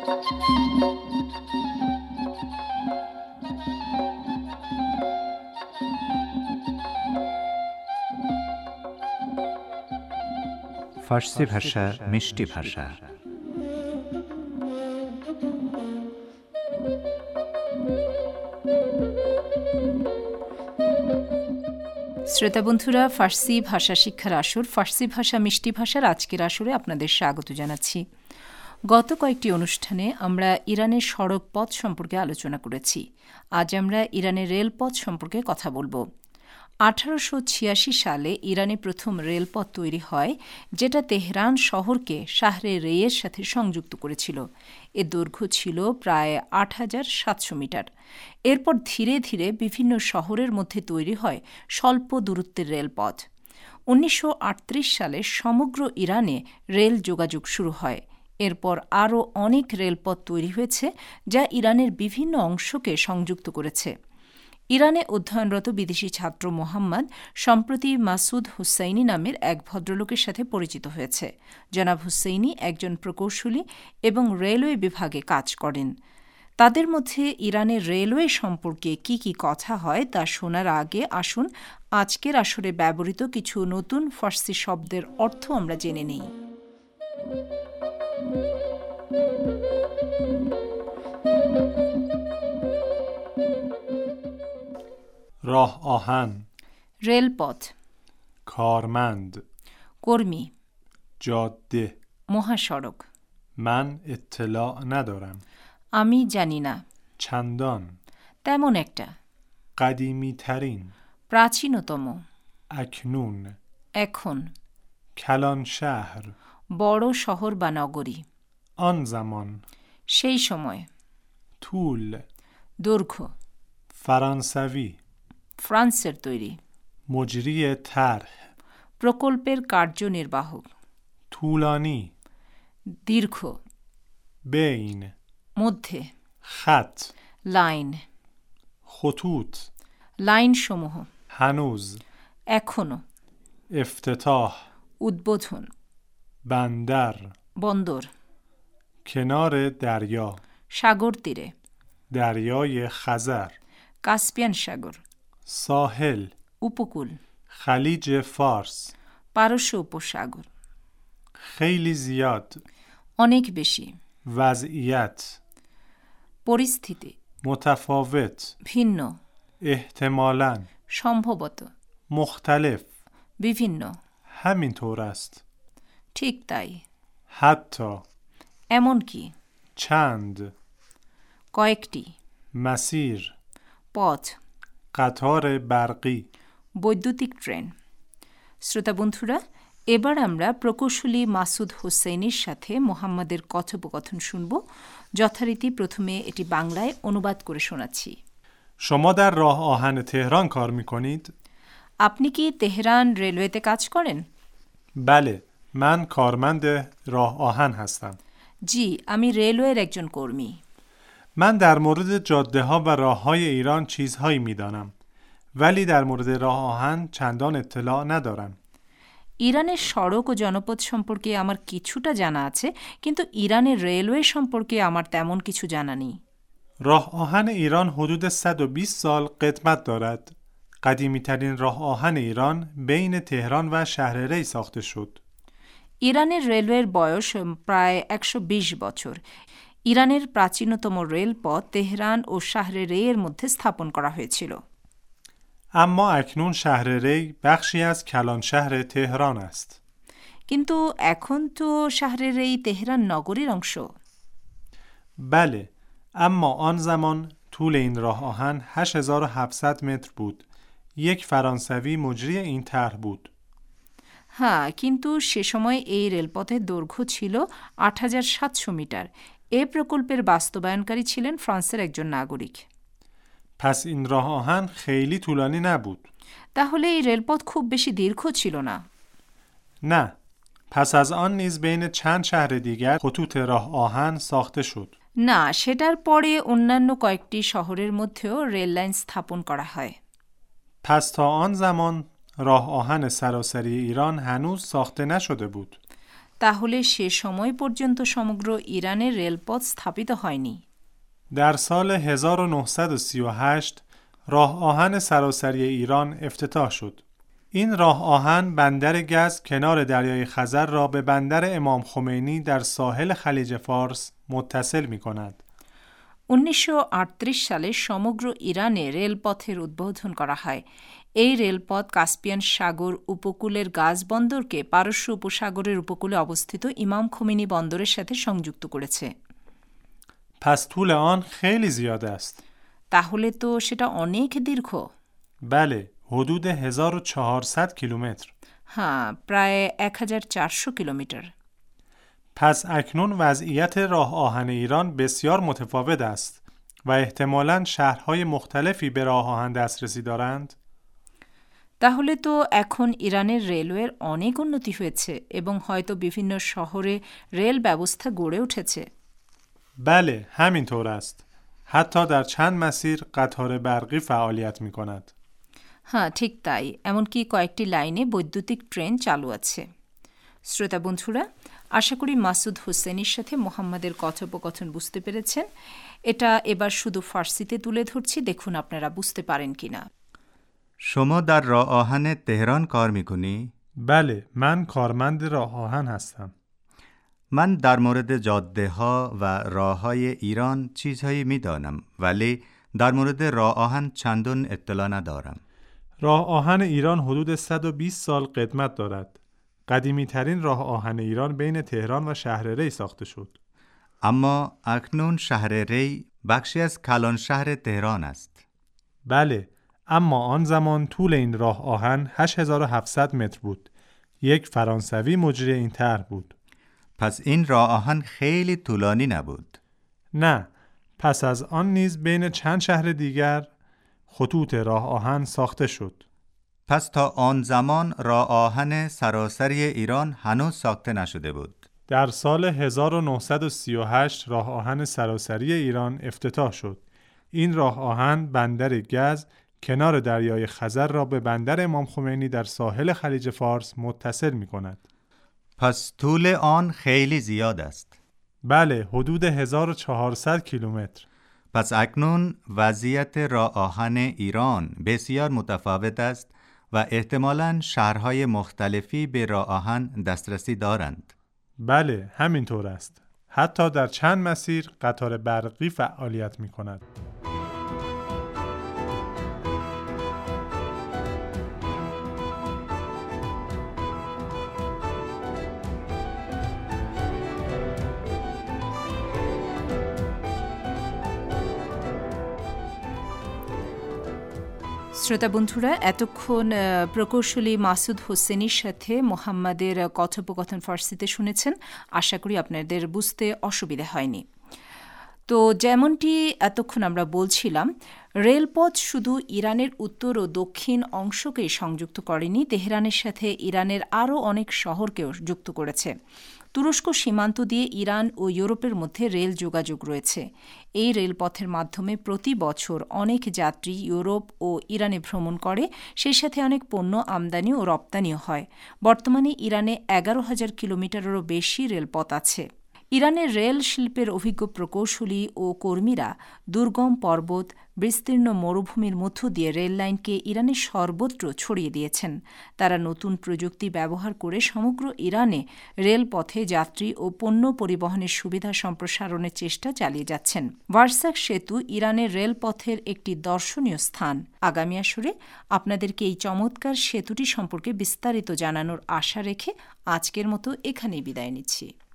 ফার্সি ভাষা মিষ্টি ভাষা। শ্রোতা বন্ধুরা, ফার্সি ভাষা শিক্ষার আসর ফার্সি ভাষা মিষ্টি ভাষার আজকের আসরে আপনাদের স্বাগত জানাচ্ছি। গত কয়েকটি অনুষ্ঠানে আমরা ইরানের সড়ক পথ সম্পর্কে আলোচনা করেছি। আজ আমরা ইরানের রেলপথ সম্পর্কে কথা বলবো। 1886 সালে ইরানে প্রথম রেলপথ তৈরি হয়, যেটা তেহরান শহরকে শাহরে রেয়ের সাথে সংযুক্ত করেছিল। এর দৈর্ঘ্য ছিল প্রায় 8700 মিটার। এরপর ধীরে ধীরে বিভিন্ন শহরের মধ্যে তৈরি হয় স্বল্প দূরত্বের রেলপথ। 1938 সালে সমগ্র ইরানে রেল যোগাযোগ শুরু হয়। এরপর আরও অনেক রেলপথ তৈরি হয়েছে, যা ইরানের বিভিন্ন অংশকে সংযুক্ত করেছে। ইরানে অধ্যয়নরত বিদেশি ছাত্র মোহাম্মদ সম্প্রতি মাসুদ হুসাইনি নামের এক ভদ্রলোকের সাথে পরিচিত হয়েছে। জনাব হুসাইনি একজন প্রকৌশলী এবং রেলওয়ে বিভাগে কাজ করেন। তাদের মধ্যে ইরানের রেলওয়ে সম্পর্কে কি কি কথা হয় তা শোনার আগে আসুন আজকের আসরে ব্যবহৃত কিছু নতুন ফার্সি শব্দের অর্থ আমরা জেনে নিই। راه آهن، রেলপথ, کارمند، কর্মী, جاده. মহাসড়ক। من اطلاع ندارم. আমি জানি না। چندان، তেমন একটা। قدیمی ترین، প্রাচীনতম। اکنون، এখন। کلان شهر، বড় শহর বা নগরী। آن زمان، সেই সময়। طول، দৈর্ঘ্য। فرانسوی، ফ্রান্সের তৈরি। مجری طرح، প্রকল্পের কার্যনির্বাহক। طولانی، দীর্ঘ। بین، মধ্যে। خط، লাইন। خطوط، লাইনসমূহ। هنوز، এখনো। افتتاح، উদ্বোধন। بندر، বন্দর। کنار دریا، সাগর তীরে। دریای خزر، কাস্পিয়ান সাগর। ساحل، উপকূল। خلیج فارس. পারস্য উপসাগর। خیلی زیاد، অনেক বেশি। وضعیت، পরিস্থিতি। متفاوت، ভিন্ন। احتمالاً، সম্ভবত। مختلف. বিভিন্ন। همینطور است. ঠিক তাই। حتی، এমনকি। چند، কয়েকটি। مسیر، পথ। قطار برقی. বৈদ্যুতিক ট্রেন। শ্রোতা বন্ধুরা, এবার আমরা প্রকৌশলী মাসুদ হুসাইনির সাথে মোহাম্মদের কথোপকথন শুনব। যথারীতি প্রথমে এটি বাংলায় অনুবাদ করে শোনাচ্ছি। شما در راه آهن تهران کار می‌کنید؟ আপনি কি তেহরান রেলওয়েতে কাজ করেন? بله، من کارمند راه آهن هستم. জি, আমি রেলওয়ের একজন কর্মী। من در مورد جاده‌ها و راه‌های ایران چیزهایی می‌دانم، ولی در مورد راه آهن چندان اطلاع ندارم. ইরানের সড়ক ও জনপথ সম্পর্কে আমার কিছুটা জানা আছে, কিন্তু ইরানের রেলওয়ে সম্পর্কে আমার তেমন কিছু জানা নেই। راه آهن ایران حدود 120 سال قدمت دارد. قدیمی‌ترین راه آهن ایران بین تهران و شهر ری ساخته شد. ইরানের রেলওয়ের বয়স প্রায় 120 বছর। ইরানের প্রাচীনতম রেলপথ তেহরান ও শাহরে রেয়ের মধ্যে স্থাপন করা হয়েছিল। اما اکنون شهر ری بخشی از کلان شهر تهران است. কিন্তু এখন তো শাহরে রেই তেহরান নগরীর অংশ। بله، اما آن زمان طول این راه آهن 8700 متر بود. یک فرانسوی مجری این طرح بود. হ্যাঁ, কিন্তু সে সময় এই রেলপথের দৈর্ঘ্য ছিল 8700 মিটার। এ প্রকল্পের বাস্তবায়নকারী ছিলেন ফ্রান্সের একজন নাগরিক। پس این راه آهن خیلی طولانی نبود. তাহলে এই রেলপথ খুব বেশি দীর্ঘ ছিল না। نه، پس از آن نیز بین چند شهر دیگر خطوط راه آهن ساخته شد. না, সেটার পরে অন্যান্য কয়েকটি শহরের মধ্যেও রেল লাইন স্থাপন করা হয়। پس تا آن زمان راه آهن سراسری ایران هنوز ساخته نشده بود. তাহলে সে সময় পর্যন্ত সমগ্র ইরানের রেলপথ স্থাপিত হয়নি। در سال 1938 راه آهن سراسری ایران افتتاح شد. این راه آهن بندر گز کنار دریای خزر را به بندر امام خمینی در ساحل خلیج فارس متصل می کند. 1938 সালে সমগ্র ইরানে রেলপথের উদ্বোধন করা হয়। এই রেলপথ কাস্পিয়ান সাগর উপকূলের গাজ বন্দরকে পারস্য উপসাগরের উপকূলে অবস্থিত ইমাম খোমেনি বন্দরের সাথে সংযুক্ত করেছে। پس طول آن خیلی زیاد است. তাহলে তো সেটা অনেক দীর্ঘ। بله، حدود 1400 کیلومتر. হ্যাঁ, প্রায় 1400 কিলোমিটার। پس اکنون وضعیت راه آهن ایران بسیار متفاوت است و احتمالاً شهرهای مختلفی به راه آهن دسترسی دارند. তাহলে তো এখন ইরানের রেলওয়ের অনেক উন্নতি হয়েছে এবং হয়তো বিভিন্ন শহরে রেল ব্যবস্থা গড়ে উঠেছে। بله، همینطور است. حتی در چند مسیر قطار برقی فعالیت می کند. হ্যাঁ, ঠিক তাই। এমনকি কয়েকটি লাইনে বৈদ্যুতিক ট্রেন চালু আছে। শ্রোতা বন্ধুরা, আশা করি মাসুদ হোসেনের সাথে মোহাম্মদের কথোপকথন বুঝতে পেরেছেন। এটা এবার শুধু ফার্সিতে তুলে ধরছি, দেখুন আপনারা বুঝতে পারেন কিনা। شما در راه آهن تهران کار میکنی؟ بله، من کارمند راه آهن هستم. من در مورد جاده ها و راه های ایران چیزهایی میدانم، ولی در مورد راه آهن چندان اطلاع ندارم. راه آهن ایران حدود 120 سال قدمت دارد. قدیمی ترین راه آهن ایران بین تهران و شهر ری ساخته شد. اما اکنون شهر ری بخشی از کلان شهر تهران است. بله، اما آن زمان طول این راه آهن 8700 متر بود. یک فرانسوی مجری این طرح بود. پس این راه آهن خیلی طولانی نبود. نه، پس از آن نیز بین چند شهر دیگر خطوط راه آهن ساخته شد. پس تا آن زمان راه آهن سراسری ایران هنوز ساخته نشده بود. در سال 1938 راه آهن سراسری ایران افتتاح شد. این راه آهن بندر گز کنار دریای خزر را به بندر امام خمینی در ساحل خلیج فارس متصل می کند. پس طول آن خیلی زیاد است. بله، حدود 1400 کیلومتر. پس اکنون وضعیت راه آهن ایران بسیار متفاوت است و احتمالاً شهرهای مختلفی به راه آهن دسترسی دارند. بله، همینطور است. حتی در چند مسیر قطار برقی فعالیت می کند. শ্রোতা বন্ধুরা, এতক্ষণ প্রকৌশলী মাসুদ হোসেনের সাথে মোহাম্মদের কথোপকথন ফার্সিতে শুনেছেন। আশা করি আপনাদের বুঝতে অসুবিধা হয়নি। তো যেমনটি এতক্ষণ আমরা বলছিলাম, রেলপথ শুধু ইরানের উত্তর ও দক্ষিণ অংশকেই সংযুক্ত করেনি, তেহরানের সাথে ইরানের আরও অনেক শহরকেও যুক্ত করেছে। তুরস্ক সীমান্ত দিয়ে ইরান ও ইউরোপের মধ্যে রেল যোগাযোগ রয়েছে। এই রেলপথের মাধ্যমে প্রতি বছর অনেক যাত্রী ইউরোপ ও ইরানে ভ্রমণ করে, সেই সাথে অনেক পণ্য আমদানি ও রপ্তানিও হয়। বর্তমানে ইরানে 11,000 কিলোমিটারেরও বেশি রেলপথ আছে। ইরানের রেল শিল্পের অভিজ্ঞ প্রকৌশলী ও কর্মীরা দুর্গম পর্বত, বিস্তীর্ণ মরুভূমির মধ্য দিয়ে রেল লাইনকে ইরানের সর্বত্র ছড়িয়ে দিয়েছেন। তারা নতুন প্রযুক্তি ব্যবহার করে সমগ্র ইরানে রেলপথে যাত্রী ও পণ্য পরিবহনের সুবিধা সম্প্রসারণের চেষ্টা চালিয়ে যাচ্ছেন। ভার্সাক সেতু ইরানের রেলপথের একটি দর্শনীয় স্থান। আগামী আসরে আপনাদেরকে এই চমৎকার সেতুটি সম্পর্কে বিস্তারিত জানানোর আশা রেখে আজকের মতো এখানেই বিদায় নিচ্ছি।